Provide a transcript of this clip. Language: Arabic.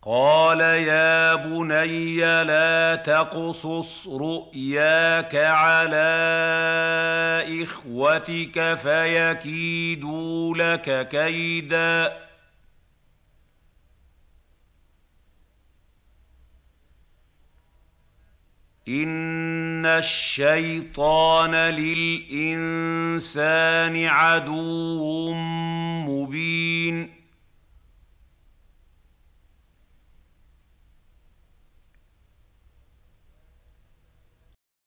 قال يا بني لا تقصص رؤياك على إخوتك فيكيدوا لك كيدا إن الشيطان للإنسان عدو